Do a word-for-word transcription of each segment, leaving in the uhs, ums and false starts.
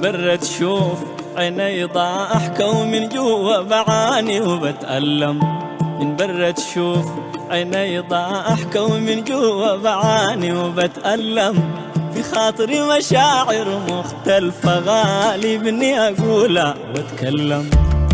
برد شوف عيني ضاحكة ومن جوا بعاني وبتألم. من برد شوف عيني ضاحكة ومن جوا بعاني وبتألم. في خاطري مشاعر مختلفة غالب اني اقولها واتكلم.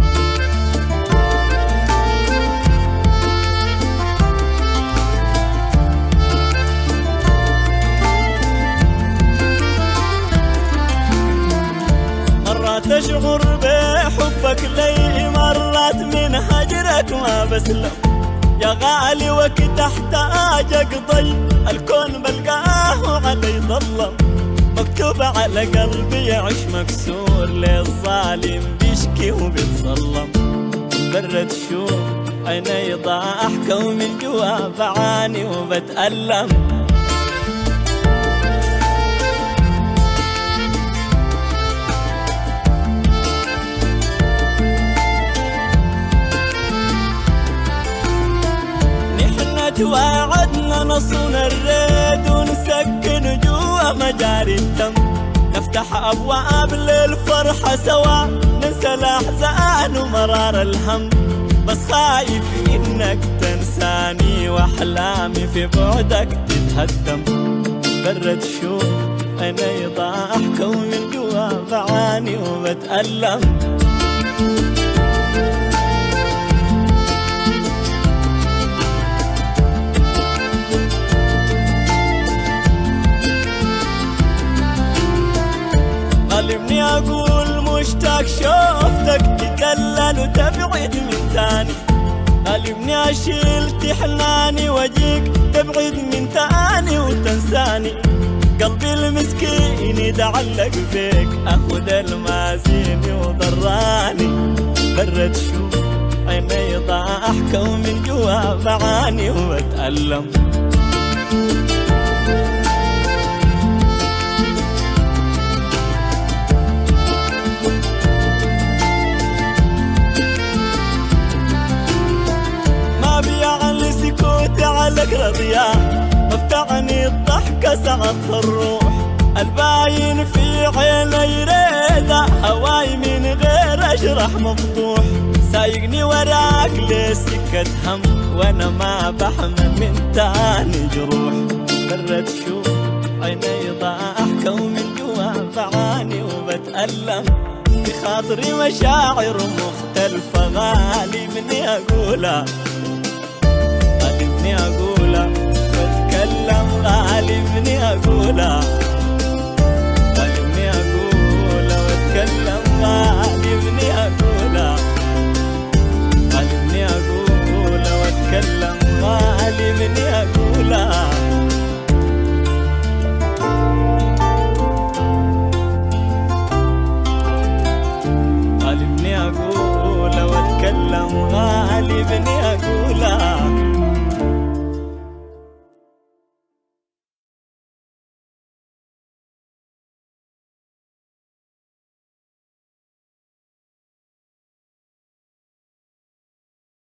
مرات اشعر بحبك لي، مرات من هجرك ما بسلم. يا غالي وقت احتاجك ضي الكون بلقاه علي ضلم. مكتوب على قلبي يعيش مكسور للظالم بيشكي وبيتظلم. برد شوف عيني ضاحكة ومن جوا بعاني وبتألم. توعدنا نصون الريد ونسكن جوا مجاري الدم. نفتح أبواب للفرحة سوا، ننسى الأحزان ومرار الهم. بس خايف إنك تنساني وأحلامي في بعدك تتهدم. برد شوف عيني ضاحكة ومن جوا بعاني وبتألم. غالبني اقول مشتاق شوفتك تدلل وتبعد من تاني. غالبني اشيل تحناني واجيك تبعد من تاني وتنساني. قلبي المسكين يتعلق بيك اخذ المازيني وضراني. برد شوف عيني ضاحكة ومن جوا بعاني وبتألم. عليك رضيان مفتعني الضحكة سعط الروح. الباين في عيني ريدة هواي من غير اشرح مفتوح. سايقني وراك لسكة هم وانا ما بحمل من تاني جروح. برد شوف عيني ضاحكة ومن جوا بعاني وبتألم. بخاطري مشاعر مختلفة غالي مني اقولها، غالبني اقولها واتكلم. غالي